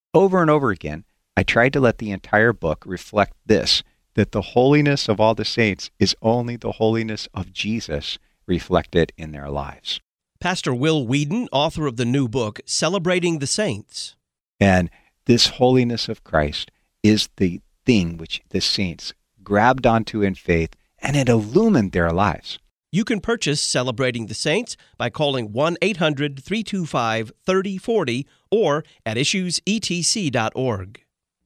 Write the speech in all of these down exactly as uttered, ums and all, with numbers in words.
Over and over again, I tried to let the entire book reflect this, that the holiness of all the saints is only the holiness of Jesus reflected in their lives. Pastor Will Whedon, author of the new book, Celebrating the Saints. And this holiness of Christ is the thing which the saints grabbed onto in faith, and it illumined their lives. You can purchase Celebrating the Saints by calling one eight hundred three two five three oh four oh or at issues e t c dot org.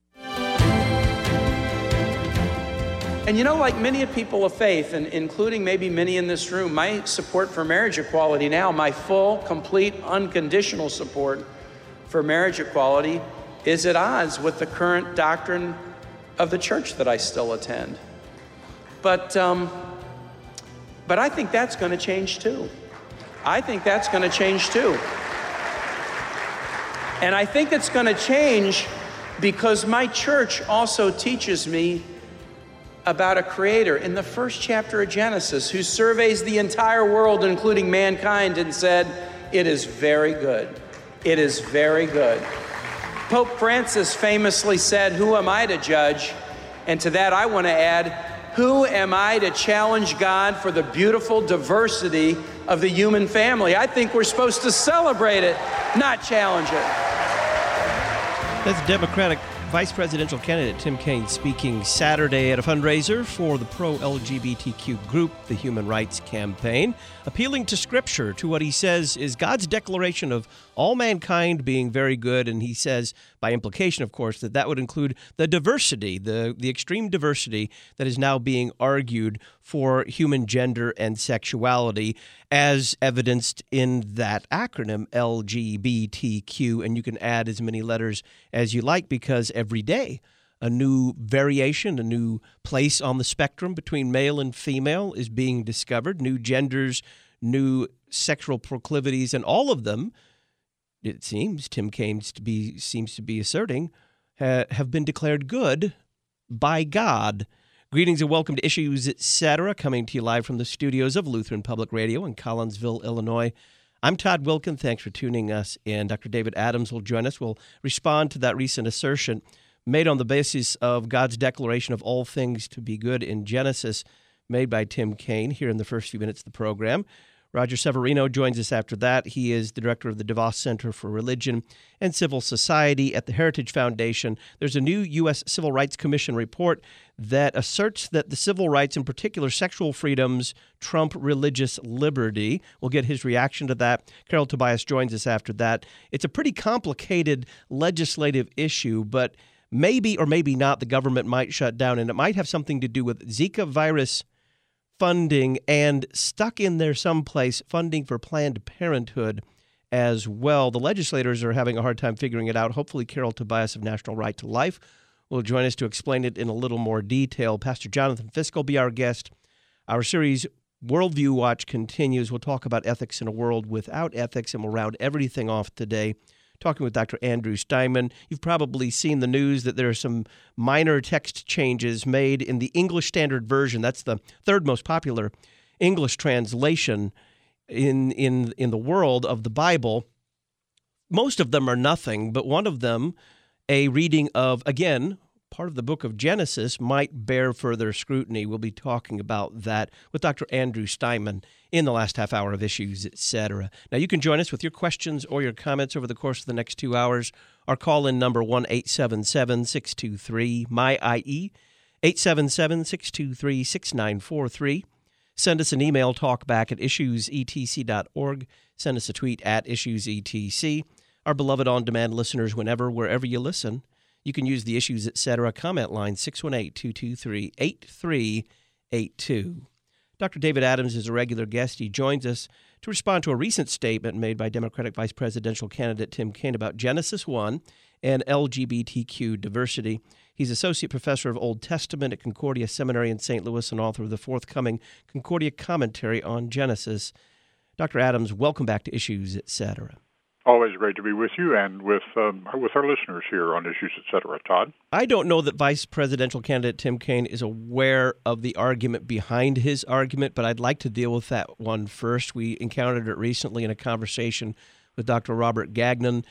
And you know, like many people of faith, and including maybe many in this room, my support for marriage equality now, my full, complete, unconditional support for marriage equality is at odds with the current doctrine of the church that I still attend. But, um, but I think that's going to change too. I think that's going to change too. And I think it's going to change because my church also teaches me about a creator in the first chapter of Genesis who surveys the entire world, including mankind, and said, "It is very good. It is very good." Pope Francis famously said, "Who am I to judge?" And to that I want to add, who am I to challenge God for the beautiful diversity of the human family? I think we're supposed to celebrate it, not challenge it. That's Democratic Vice Presidential candidate Tim Kaine speaking Saturday at a fundraiser for the pro-L G B T Q group, the Human Rights Campaign, appealing to Scripture, to what he says is God's declaration of all mankind being very good, and he says, by implication, of course, that that would include the diversity, the, the extreme diversity that is now being argued for human gender and sexuality, as evidenced in that acronym, L G B T Q, and you can add as many letters as you like because every day a new variation, a new place on the spectrum between male and female is being discovered, new genders, new sexual proclivities, and all of them, it seems, Tim Kaine to be, seems to be asserting, ha, have been declared good by God. Greetings and welcome to Issues, et cetera, coming to you live from the studios of Lutheran Public Radio in Collinsville, Illinois. I'm Todd Wilkin. Thanks for tuning us in. Doctor David Adams will join us. We'll respond to that recent assertion made on the basis of God's declaration of all things to be good in Genesis, made by Tim Kaine here in the first few minutes of the program. Roger Severino joins us after that. He is the director of the DeVos Center for Religion and Civil Society at the Heritage Foundation. There's a new U S Civil Rights Commission report that asserts that the civil rights, in particular sexual freedoms, trump religious liberty. We'll get his reaction to that. Carol Tobias joins us after that. It's a pretty complicated legislative issue, but maybe or maybe not the government might shut down, and it might have something to do with Zika virus funding and stuck in there someplace funding for Planned Parenthood as well. The legislators are having a hard time figuring it out. Hopefully Carol Tobias of National Right to Life will join us to explain it in a little more detail. Pastor Jonathan Fisk will be our guest. Our series Worldview Watch continues. We'll talk about ethics in a world without ethics, and we'll round everything off today talking with Doctor Andrew Steinman. You've probably seen the news that there are some minor text changes made in the English Standard Version. That's the third most popular English translation in in in the world of the Bible. Most of them are nothing, but one of them, a reading of, again, part of the book of Genesis, might bear further scrutiny. We'll be talking about that with Doctor Andrew Steinman in the last half hour of Issues, et cetera. Now, you can join us with your questions or your comments over the course of the next two hours. Our call-in number, one eight seven seven, six two three, M Y I E, eight seven seven, six two three, six nine four three. Send us an email, talkback at issues e t c dot org. Send us a tweet at issues e t c. Our beloved on-demand listeners, whenever, wherever you listen, you can use the Issues, et cetera. comment line, six one eight, two two three, eight three eight two. Doctor David Adams is a regular guest. He joins us to respond to a recent statement made by Democratic Vice Presidential candidate Tim Kaine about Genesis one and L G B T Q diversity. He's Associate Professor of Old Testament at Concordia Seminary in Saint Louis and author of the forthcoming Concordia Commentary on Genesis. Doctor Adams, welcome back to Issues, et cetera. Always great to be with you and with um, with our listeners here on Issues, et cetera. Todd? I don't know that Vice Presidential candidate Tim Kaine is aware of the argument behind his argument, but I'd like to deal with that one first. We encountered it recently in a conversation with Doctor Robert Gagnon.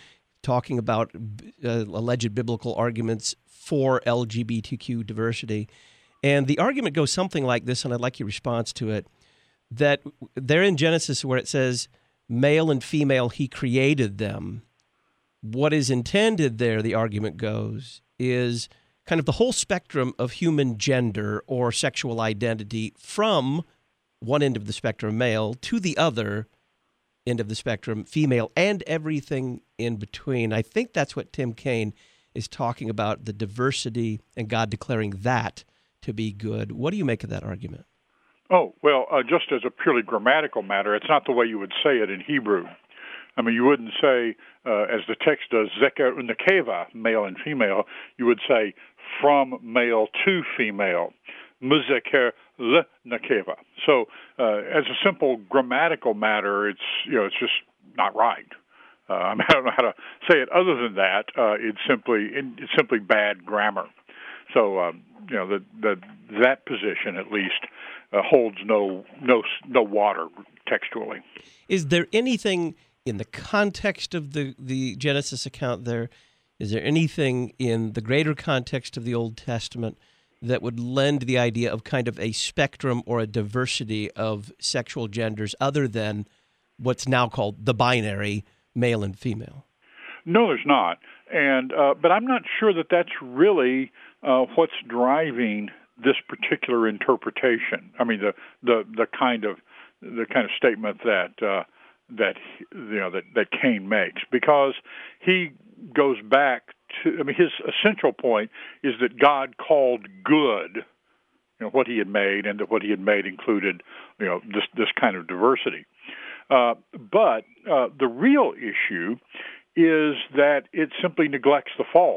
talking about uh, alleged biblical arguments for L G B T Q diversity. And the argument goes something like this, and I'd like your response to it, that there in Genesis where it says, male and female, he created them. What is intended there, the argument goes, is kind of the whole spectrum of human gender or sexual identity from one end of the spectrum, male, to the other end of the spectrum, female, and everything in between. I think that's what Tim Kaine is talking about, the diversity and God declaring that to be good. What do you make of that argument? Oh, well, uh, just as a purely grammatical matter, it's not the way you would say it in Hebrew. I mean, you wouldn't say, uh, as the text does, zeker unekeva, male and female. You would say, from male to female, muzeker le nekeva. So, uh, as a simple grammatical matter, it's you know, it's just not right. Uh, I mean, I don't know how to say it other than that. Uh, it's simply it's simply bad grammar. So, um, you know, the, the, that position at least uh, holds no no no water textually. Is there anything in the context of the, the Genesis account there, is there anything in the greater context of the Old Testament that would lend the idea of kind of a spectrum or a diversity of sexual genders other than what's now called the binary male and female? No, there's not. And uh, but I'm not sure that that's really uh, what's driving this particular interpretation. I mean, the the, the kind of the kind of statement that uh, that you know that, that Kaine makes, because he goes back to. I mean, his essential point is that God called good, you know, what He had made, and that what He had made included, you know, this this kind of diversity. Uh, but uh, the real issue is that it simply neglects the fall.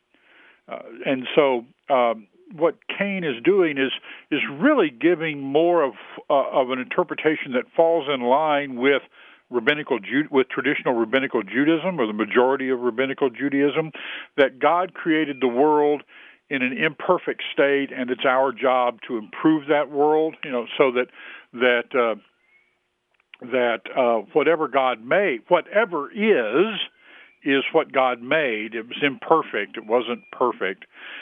Uh, and so um, what Kaine is doing is is really giving more of uh, of an interpretation that falls in line with rabbinical Ju- with traditional rabbinical Judaism, or the majority of rabbinical Judaism, that God created the world in an imperfect state, and it's our job to improve that world. You know, so that that uh, that uh, whatever God made, whatever is. is what God made. It was imperfect. It wasn't perfect.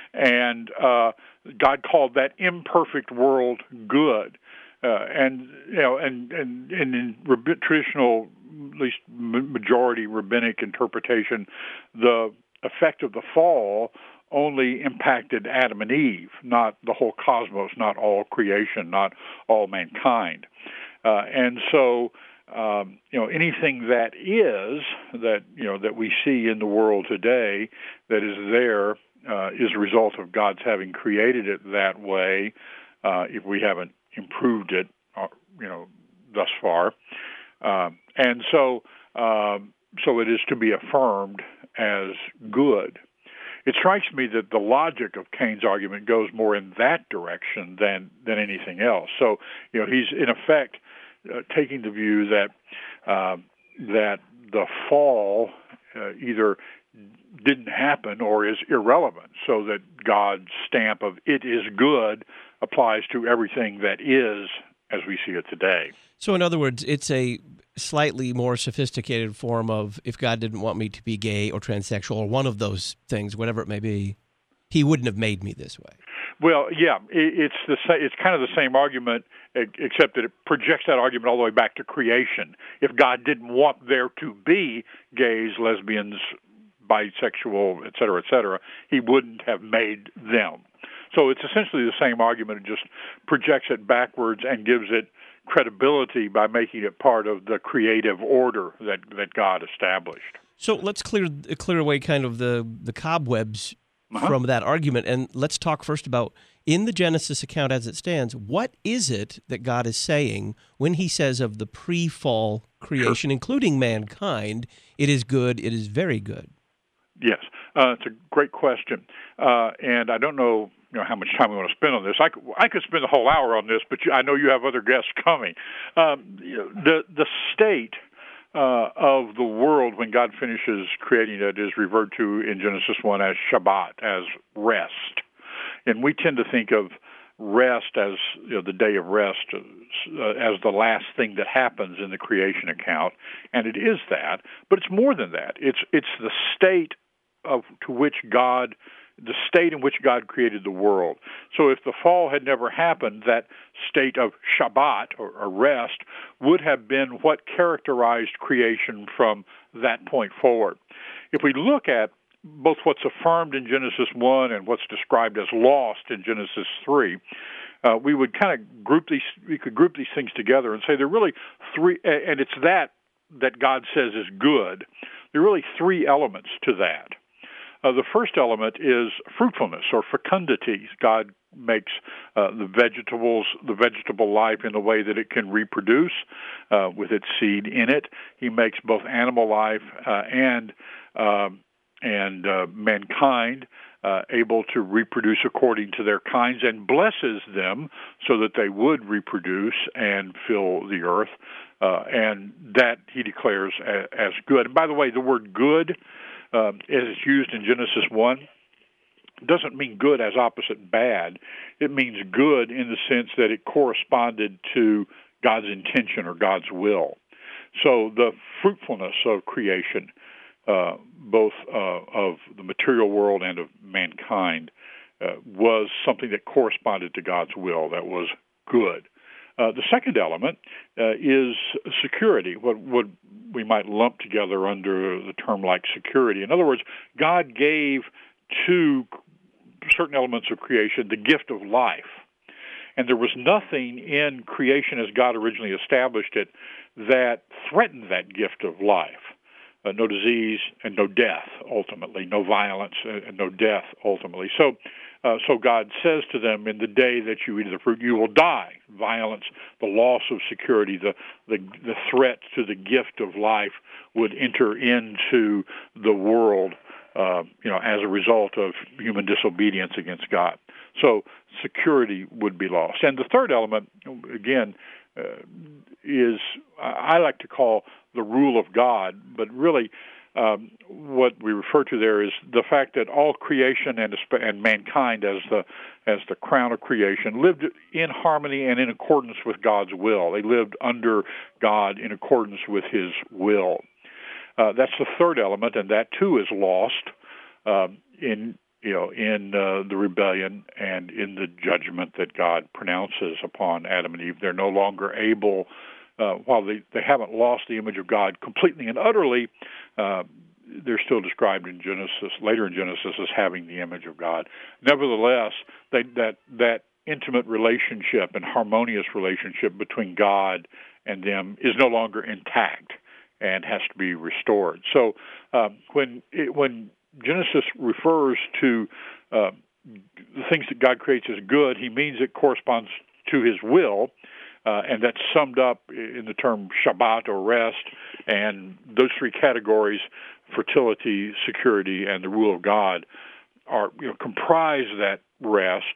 And uh, God called that imperfect world good. Uh, and, you know, and, and, and in rab- traditional, at least majority rabbinic interpretation, the effect of the fall only impacted Adam and Eve, not the whole cosmos, not all creation, not all mankind. Uh, and so, Um, you know, anything that is, that, you know, that we see in the world today that is there uh, is a result of God's having created it that way, uh, if we haven't improved it, uh, you know, thus far. Uh, and so, um, so it is to be affirmed as good. It strikes me that the logic of Kaine's argument goes more in that direction than, than anything else. So, you know, he's in effect Uh, taking the view that uh, that the fall uh, either didn't happen or is irrelevant, so that God's stamp of "it is good" applies to everything that is as we see it today. So, in other words, it's a slightly more sophisticated form of, if God didn't want me to be gay or transsexual or one of those things, whatever it may be, He wouldn't have made me this way. Well, yeah, it's the it's kind of the same argument, except that it projects that argument all the way back to creation. If God didn't want there to be gays, lesbians, bisexual, et cetera, et cetera, He wouldn't have made them. So it's essentially the same argument. It just projects it backwards and gives it credibility by making it part of the creative order that, that God established. So let's clear clear away kind of the, the cobwebs Uh-huh. from that argument. And let's talk first about, in the Genesis account as it stands, what is it that God is saying when He says of the pre-fall creation, sure. including mankind, it is good, it is very good? Yes, uh, it's a great question. Uh, and I don't know, you know how much time we want to spend on this. I could, I could spend the whole hour on this, but you, I know you have other guests coming. Um, you know, the, the state Uh, of the world when God finishes creating it is referred to in Genesis one as Shabbat, as rest. And we tend to think of rest as you know, the day of rest uh, as the last thing that happens in the creation account, and it is that. But it's more than that. It's it's the state of to which God, the state in which God created the world. So if the fall had never happened, that state of Shabbat or, or rest would have been what characterized creation from that point forward. If we look at both what's affirmed in Genesis one and what's described as lost in Genesis three, uh, we would kind of group these, we could group these things together and say there are really three, and it's that that God says is good. There are really three elements to that. Uh, the first element is fruitfulness or fecundity. God makes uh, the vegetables, the vegetable life in a way that it can reproduce uh, with its seed in it. He makes both animal life uh, and um, and uh, mankind uh, able to reproduce according to their kinds, and blesses them so that they would reproduce and fill the earth. Uh, and that he declares as, as good. And by the way, the word good, uh, as it's used in Genesis one, doesn't mean good as opposite bad. It means good in the sense that it corresponded to God's intention or God's will. So the fruitfulness of creation, uh, both uh, of the material world and of mankind, uh, was something that corresponded to God's will. That was good. Uh, the second element uh, is security, what, what we might lump together under the term like security. In other words, God gave to certain elements of creation the gift of life. And there was nothing in creation as God originally established it that threatened that gift of life. Uh, no disease and no death, ultimately, no violence and no death, ultimately. So uh, so God says to them, in the day that you eat of the fruit, you will die. Violence, the loss of security, the, the, the threat to the gift of life would enter into the world, uh, you know, as a result of human disobedience against God. So security would be lost. And the third element, again, uh, is I like to call the rule of God, but really um, what we refer to there is the fact that all creation and, and mankind as the as the crown of creation lived in harmony and in accordance with God's will. They lived under God in accordance with His will. Uh, that's the third element, and that too is lost um, in you know in uh, the rebellion and in the judgment that God pronounces upon Adam and Eve. They're no longer able. Uh, while they, they haven't lost the image of God completely and utterly, uh, they're still described in Genesis, later in Genesis, as having the image of God. Nevertheless, they, that that intimate relationship and harmonious relationship between God and them is no longer intact and has to be restored. So um, when it, when Genesis refers to uh, the things that God creates as good, He means it corresponds to His will. Uh, and that's summed up in the term Shabbat or rest, and those three categories, fertility, security, and the rule of God, are you know, comprise that rest,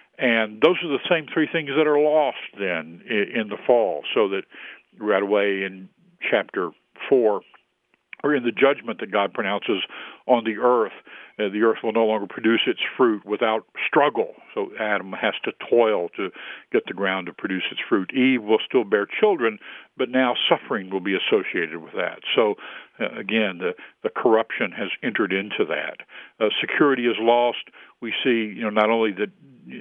and those are the same three things that are lost then in, in the fall, so that right away in chapter four, or in the judgment that God pronounces on the earth, uh, the earth will no longer produce its fruit without struggle. So Adam has to toil to get the ground to produce its fruit. Eve will still bear children, but now suffering will be associated with that. So uh, again, the, the corruption has entered into that. Uh, security is lost. We see, you know, not only that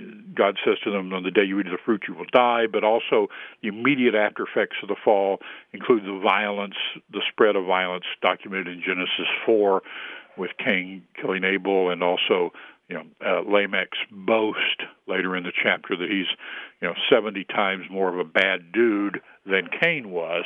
God says to them, on the day you eat of the fruit you will die, but also the immediate after effects of the fall include the violence, the spread of violence documented in Genesis four with Cain killing Abel, and also, you know, uh, Lamech's boast later in the chapter that he's, you know, seventy times more of a bad dude than Cain was.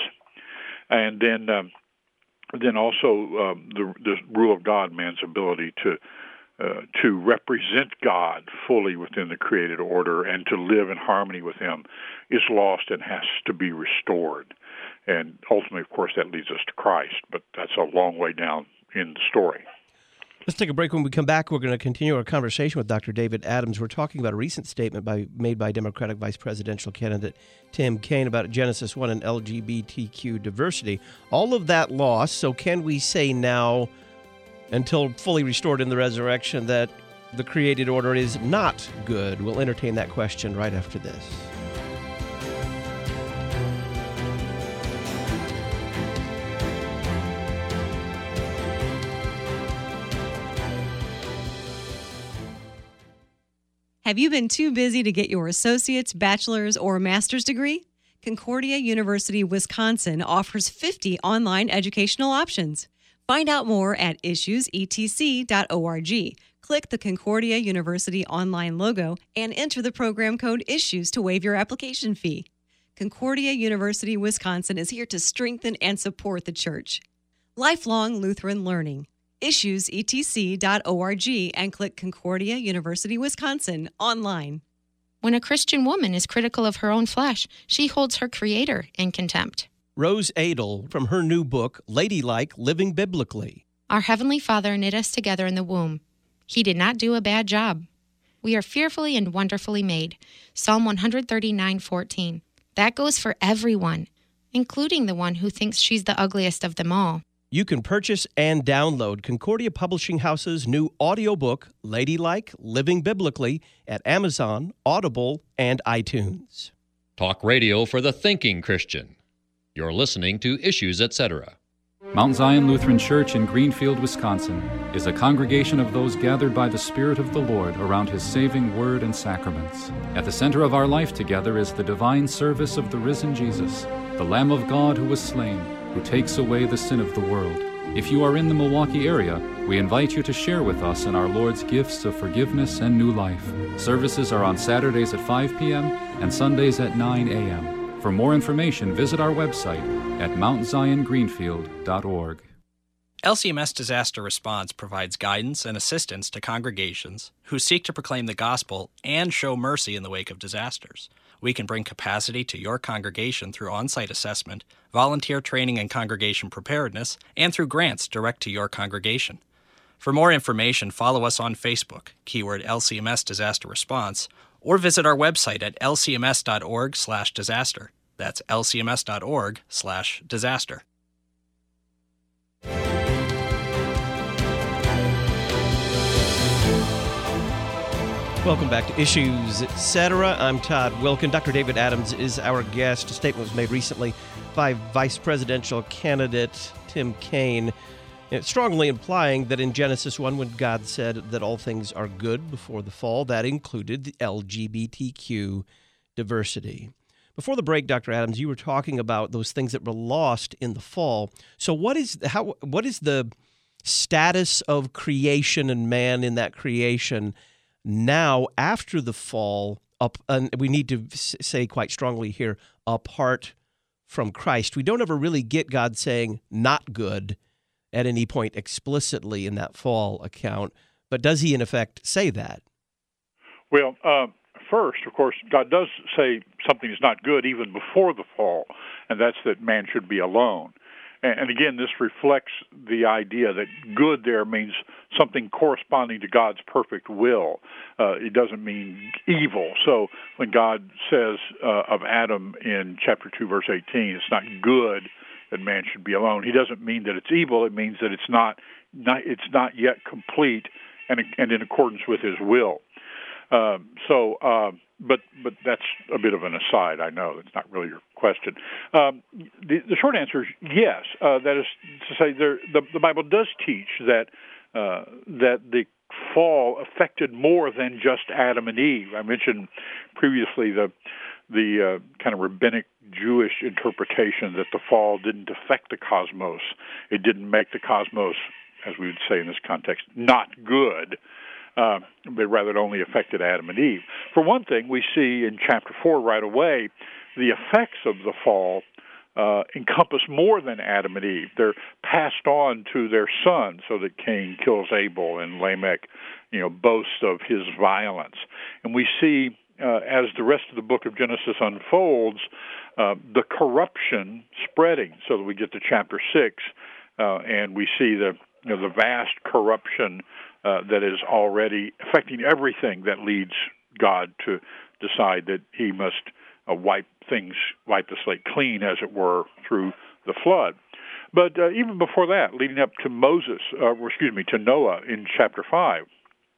And then um, then also um, the, the rule of God, man's ability to Uh, to represent God fully within the created order and to live in harmony with Him is lost and has to be restored. And ultimately, of course, that leads us to Christ, but that's a long way down in the story. Let's take a break. When we come back, we're going to continue our conversation with Doctor David Adams. We're talking about a recent statement by, made by Democratic Vice Presidential candidate Tim Kaine about Genesis one and L G B T Q diversity. All of that lost, so can we say now, until fully restored in the resurrection, that the created order is not good? We'll entertain that question right after this. Have you been too busy to get your associate's, bachelor's, or master's degree? Concordia University Wisconsin offers fifty online educational options. Find out more at issues e t c dot org. Click the Concordia University online logo and enter the program code ISSUES to waive your application fee. Concordia University Wisconsin is here to strengthen and support the church. Lifelong Lutheran Learning. issues e t c dot org and click Concordia University Wisconsin online. When a Christian woman is critical of her own flesh, she holds her Creator in contempt. Rose Adel from her new book, Ladylike, Living Biblically. Our Heavenly Father knit us together in the womb. He did not do a bad job. We are fearfully and wonderfully made. Psalm one thirty-nine fourteen. That goes for everyone, including the one who thinks she's the ugliest of them all. You can purchase and download Concordia Publishing House's new audiobook, Ladylike, Living Biblically, at Amazon, Audible, and iTunes. Talk radio for the thinking Christian. You're listening to Issues, et cetera. Mount Zion Lutheran Church in Greenfield, Wisconsin, is a congregation of those gathered by the Spirit of the Lord around His saving word and sacraments. At the center of our life together is the divine service of the risen Jesus, the Lamb of God who was slain, who takes away the sin of the world. If you are in the Milwaukee area, we invite you to share with us in our Lord's gifts of forgiveness and new life. Services are on Saturdays at five p.m. and Sundays at nine a.m. For more information, visit our website at mount zion greenfield dot org. L C M S Disaster Response provides guidance and assistance to congregations who seek to proclaim the gospel and show mercy in the wake of disasters. We can bring capacity to your congregation through on-site assessment, volunteer training and congregation preparedness, and through grants direct to your congregation. For more information, follow us on Facebook, keyword L C M S Disaster Response, or visit our website at l c m s dot org slash disaster. That's l c m s dot org slash disaster. Welcome back to Issues, et cetera. I'm Todd Wilkin. Doctor David Adams is our guest. A statement was made recently by Vice Presidential candidate Tim Kaine, strongly implying that in Genesis one, when God said that all things are good before the fall, that included the L G B T Q diversity. Before the break, Doctor Adams, you were talking about those things that were lost in the fall. So what is how what is the status of creation and man in that creation now after the fall? Up, and we need to say quite strongly here, apart from Christ. We don't ever really get God saying not good at any point explicitly in that fall account, but does he in effect say that? Well, uh, first, of course, God does say something is not good even before the fall, and that's that man should be alone. And again, this reflects the idea that good there means something corresponding to God's perfect will. Uh, it doesn't mean evil. So when God says uh, of Adam in chapter two, verse eighteen, it's not good that man should be alone, he doesn't mean that it's evil. It means that it's not, not it's not yet complete and, and in accordance with his will. Uh, so, uh, but but that's a bit of an aside. I know it's not really your question. Um, the, the short answer is yes. Uh, that is to say, there, the, the Bible does teach that uh, that the fall affected more than just Adam and Eve. I mentioned previously the the uh, kind of rabbinic Jewish interpretation that the fall didn't affect the cosmos. It didn't make the cosmos, as we would say in this context, not good. Uh, but rather it only affected Adam and Eve. For one thing, we see in chapter four right away the effects of the fall uh, encompass more than Adam and Eve. They're passed on to their son, so that Cain kills Abel and Lamech, you know, boasts of his violence. And we see, uh, as the rest of the book of Genesis unfolds, uh, the corruption spreading, so that we get to chapter six, uh, and we see the you know, the vast corruption Uh, that is already affecting everything that leads God to decide that he must uh, wipe things, wipe the slate clean, as it were, through the flood. But uh, even before that, leading up to Moses, uh, or excuse me, to Noah in chapter five,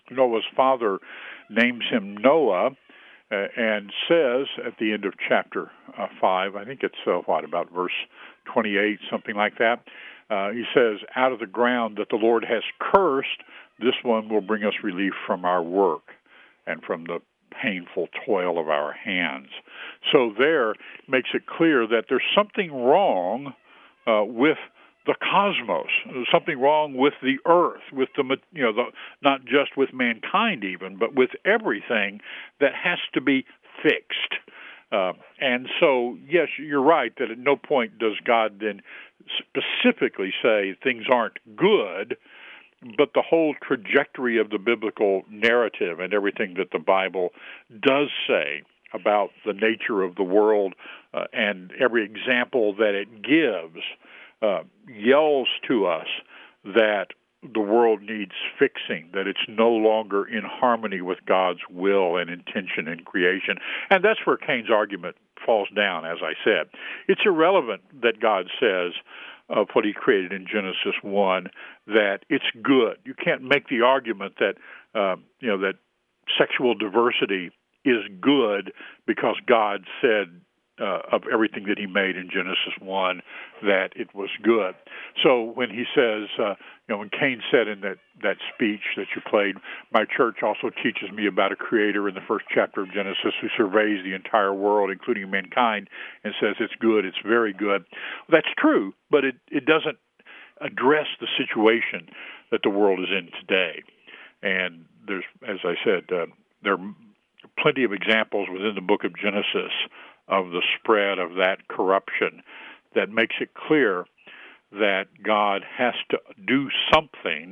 Noah's father names him Noah, uh, and says at the end of chapter uh, five, I think it's uh, what, about verse twenty-eight, something like that, uh, he says, out of the ground that the Lord has cursed, this one will bring us relief from our work and from the painful toil of our hands. So there makes it clear that there's something wrong uh, with the cosmos, there's something wrong with the earth, with the, you know, the, not just with mankind even, but with everything that has to be fixed. Uh, and so, yes, you're right that at no point does God then specifically say things aren't good, but the whole trajectory of the biblical narrative and everything that the Bible does say about the nature of the world uh, and every example that it gives uh, yells to us that the world needs fixing, that it's no longer in harmony with God's will and intention in creation. And that's where Cain's argument falls down, as I said. It's irrelevant that God says of what he created in Genesis one, that it's good. You can't make the argument that, uh, you know, that sexual diversity is good because God said uh, of everything that he made in Genesis one that it was good. So when he says, uh, you know, when Cain said in that, that speech that you played, my church also teaches me about a creator in the first chapter of Genesis who surveys the entire world, including mankind, and says it's good, it's very good. Well, that's true, but it, it doesn't address the situation that the world is in today. And there's, as I said, uh, there are plenty of examples within the book of Genesis of the spread of that corruption that makes it clear that God has to do something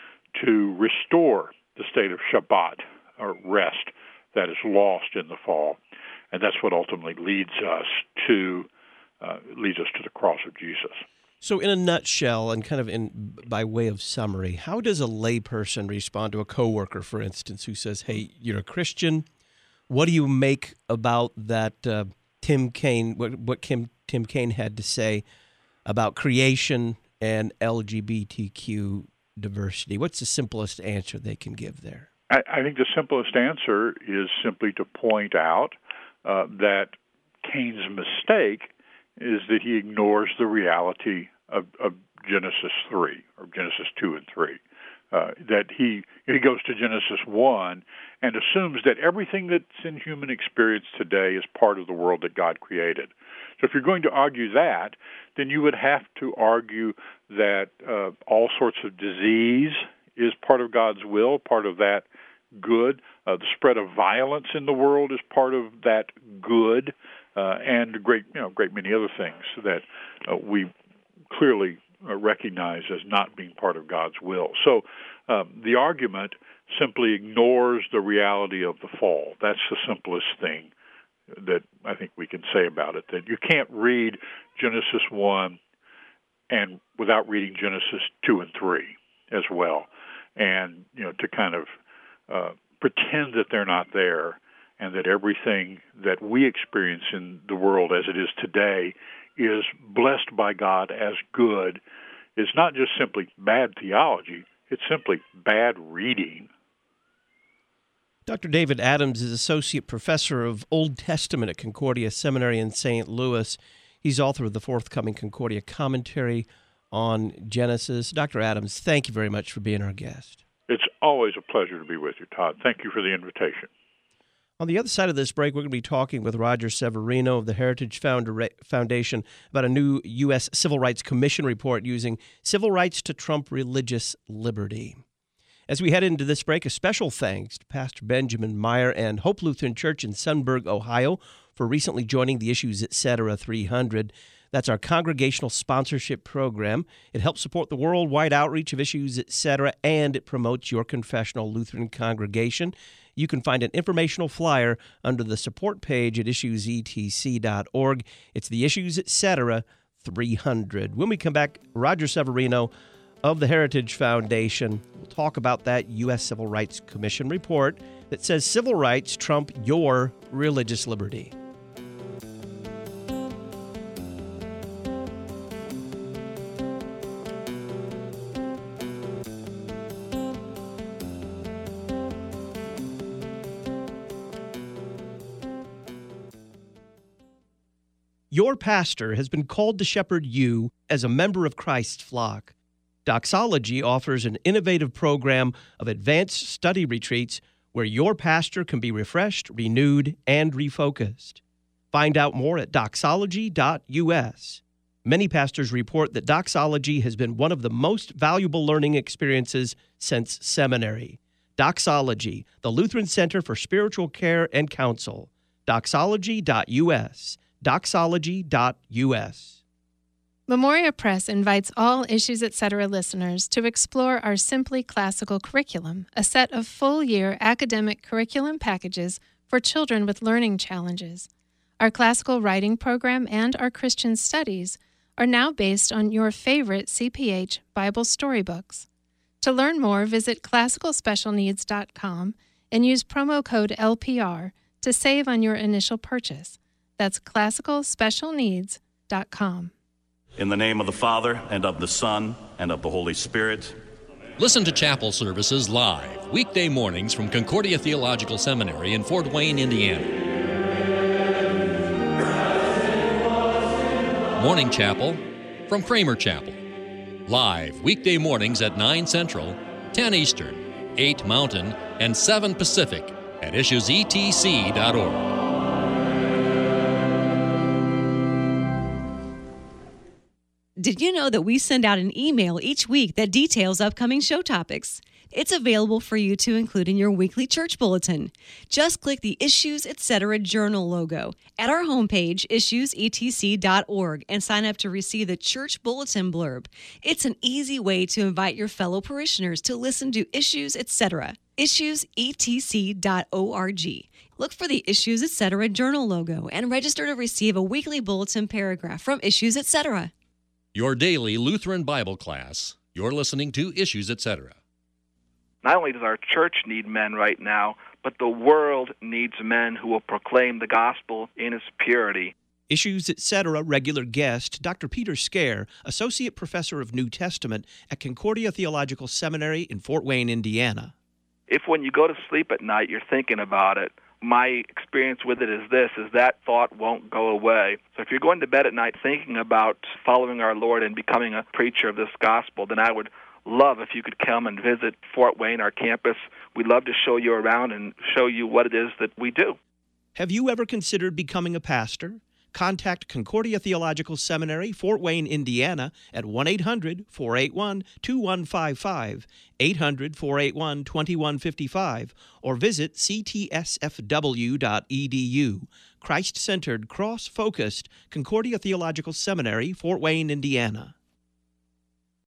to restore the state of Shabbat, or rest, that is lost in the fall. And that's what ultimately leads us to uh, leads us to the cross of Jesus. So in a nutshell, and kind of in by way of summary, how does a layperson respond to a coworker, for instance, who says, hey, you're a Christian? What do you make about that uh, Tim Kaine, what, what Kim, Tim Kaine had to say about creation and L G B T Q diversity? What's the simplest answer they can give there? I, I think the simplest answer is simply to point out uh, that Caine's mistake is that he ignores the reality of, of Genesis three, or Genesis two and three. Uh, that he he goes to Genesis one and assumes that everything that's in human experience today is part of the world that God created. So if you're going to argue that, then you would have to argue that uh, all sorts of disease is part of God's will, part of that good. Uh, the spread of violence in the world is part of that good, uh, and a great, you know, great many other things that uh, we clearly uh, recognize as not being part of God's will. So um, the argument simply ignores the reality of the fall. That's the simplest thing that I think we can say about it, that you can't read Genesis one and without reading Genesis two and three as well, and you know, to kind of uh, pretend that they're not there, and that everything that we experience in the world as it is today is blessed by God as good, is not just simply bad theology, it's simply bad reading. Doctor David Adams is Associate Professor of Old Testament at Concordia Seminary in Saint Louis. He's author of the forthcoming Concordia Commentary on Genesis. Doctor Adams, thank you very much for being our guest. It's always a pleasure to be with you, Todd. Thank you for the invitation. On the other side of this break, we're going to be talking with Roger Severino of the Heritage Foundation about a new U S Civil Rights Commission report using civil rights to trump religious liberty. As we head into this break, a special thanks to Pastor Benjamin Meyer and Hope Lutheran Church in Sunburg, Ohio, for recently joining the Issues Etc. three hundred. That's our congregational sponsorship program. It helps support the worldwide outreach of Issues Etc., and it promotes your confessional Lutheran congregation. You can find an informational flyer under the support page at issues e t c dot org. It's the Issues Etc. three hundred. When we come back, Roger Severino of the Heritage Foundation will talk about that U S Civil Rights Commission report that says civil rights trump your religious liberty. Your pastor has been called to shepherd you as a member of Christ's flock. Doxology offers an innovative program of advanced study retreats where your pastor can be refreshed, renewed, and refocused. Find out more at doxology dot U S. Many pastors report that doxology has been one of the most valuable learning experiences since seminary. Doxology, the Lutheran Center for Spiritual Care and Counsel. doxology dot U S. doxology dot U S. Memoria Press invites all Issues Etc. listeners to explore our Simply Classical curriculum, a set of full-year academic curriculum packages for children with learning challenges. Our classical writing program and our Christian studies are now based on your favorite C P H Bible storybooks. To learn more, visit classical special needs dot com and use promo code L P R to save on your initial purchase. That's classical special needs dot com. In the name of the Father, and of the Son, and of the Holy Spirit. Listen to chapel services live, weekday mornings from Concordia Theological Seminary in Fort Wayne, Indiana. Morning Chapel from Kramer Chapel. Live weekday mornings at nine Central, ten Eastern, eight Mountain, and seven Pacific at issues E T C dot org. Did you know that we send out an email each week that details upcoming show topics? It's available for you to include in your weekly church bulletin. Just click the Issues Etc. Journal logo at our homepage, issues E T C dot org, and sign up to receive the church bulletin blurb. It's an easy way to invite your fellow parishioners to listen to Issues Etc. issues E T C dot org. Look for the Issues Etc. Journal logo and register to receive a weekly bulletin paragraph from Issues Etc. Your daily Lutheran Bible class. You're listening to Issues Etc. Not only does our church need men right now, but the world needs men who will proclaim the gospel in its purity. Issues Etc. regular guest, Doctor Peter Scare, Associate Professor of New Testament at Concordia Theological Seminary in Fort Wayne, Indiana. If when you go to sleep at night you're thinking about it, my experience with it is this, is that thought won't go away. So if you're going to bed at night thinking about following our Lord and becoming a preacher of this gospel, then I would love if you could come and visit Fort Wayne, our campus. We'd love to show you around and show you what it is that we do. Have you ever considered becoming a pastor? Contact Concordia Theological Seminary, Fort Wayne, Indiana at one eight hundred, four eight one, two one five five, eight hundred, four eight one, two one five five, or visit c t s f w dot e d u. Christ-centered, cross-focused Concordia Theological Seminary, Fort Wayne, Indiana.